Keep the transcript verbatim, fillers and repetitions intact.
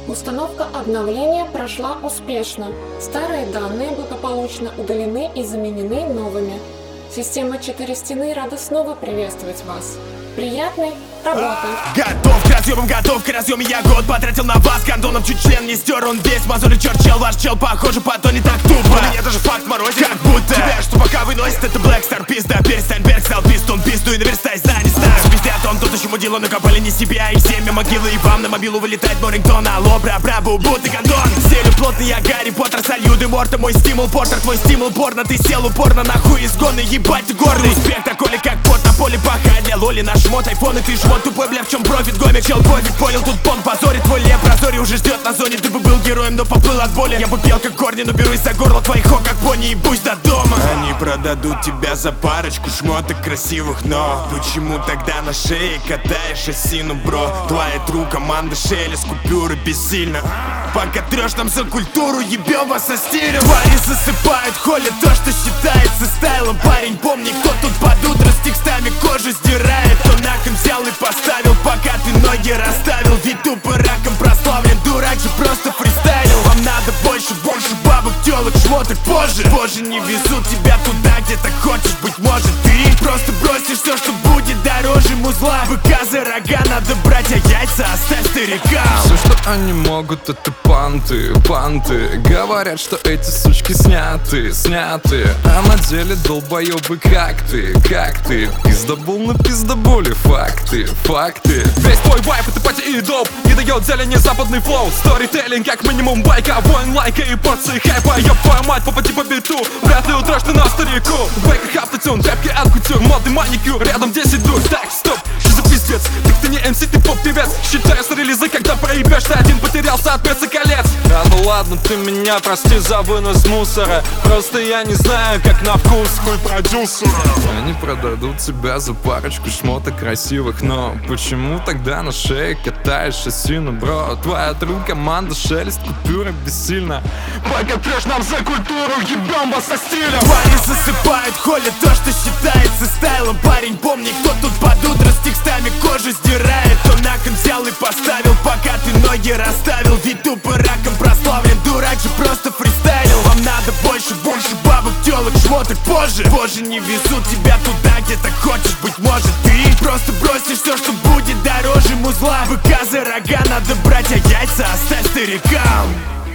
Установка обновления прошла успешно. Старые данные благополучно удалены и заменены новыми. Система четыре стены рада снова приветствовать вас. Приятной работы! Готов к разъемам, готов к разъеме. Я год потратил на вас, гондоном чуть член не стер. Он весь мозоли черт, чел, ваш чел, похоже, по то не так тупо. Меня даже факт морозит, как будто тебя, что пока выносит, это Black Star пизда. Перестань, Берг стал пистон, пизду и наверстай, знай, знаю. Пиздят он, тут еще мудило, накопали не себя и семя могилы. И вам на мобилу вылетает Морингтон. Алло, бра-бра, бу-бу, ты гондон. Стелю плотный, я Гарри Поттер, салют и морта. Мой стимул, портер, твой стимул, порно. Ты сел упорно, нахуй изгонный, ебать ты горный. Успех такой, как пот на поле паха. Для лоли наш шмот, айфон и ты жмот. Тупой, бля, в чем профит, гомик, чел, пофиг. Понял, тут пон позорит, твой лев прозори уже ждет на зоне. Ты бы был героем, но поплыл от боли. Я бы пел как корни, но берусь за горло твоих хо, как пони, и пусть до дома. Они продадут тебя за парочку шмоток красивых, но почему тогда на шее катаешь осину, бро? Твоя тру команда шелест, купюры бессильно. Пока трешь нам за культуру, ебем вас со стилем. Твари засыпают, холят то, что считается стайлом. Парень, помни, кто тут под утро с текстами кожу сдирает. То нахрен взял и поставил, пока ты ноги расставил. Ведь тупо раком прославлен, дурак же просто фристайлил. Вам надо больше, больше бабок, телок, шмоток позже. Позже не везут тебя туда, где ты хочешь, быть может. Ты просто бросишь все, что будет дороже музла. Быка за рога надо брать, а яйца оставь старикам. Все, что они могут, это панты, панты. Говорят, что эти сучки сняты, сняты. А на деле долбоебы, как ты, как ты? Пиздобол на пиздоболе, факты, факты. Весь твой вайп это пати и доп. Не дает зелени западный флоу. Сторителлинг как минимум байка. Воин лайка и порции хайпа. Ёб твою мать, попади по биту. Вряд ли утрешь ты на старику. В бэках автотюн, рэпки от кутюр. Модный маникюр, рядом десять дур. Так, стоп, что за пиздец? Так ты не эм си, ты поп-певец. Считаю с релиза, когда проебешь. Ты один потерялся от пеца колец. Да ну ладно, ты меня прости за вынос мусора. Просто я не знаю, как на вкус хуй продюсера. Они продадут тебя за парочку шмоток красивых, но почему тогда на шее катаешь осину, бро? Твоя тру команда шелест, купюра бессильно. Пока трешь нам за культуру, ебем вас со стилем. Твари засыпают, холят то, что считается стайлом. Парень, помни, кто тут под утро с текстами кожу сдирает. То нахрен взял и поставил, пока ты ноги расставил. Ведь тупо раком прославлен, дурак же просто фристайлил. Вам надо больше, больше бабок, телок, шмоток позже. Позже не везут тебя туда, где ты хочешь, быть может. Ты просто бросишь все, что будет дороже музла. Быка за рога надо брать, а яйца оставь старикам.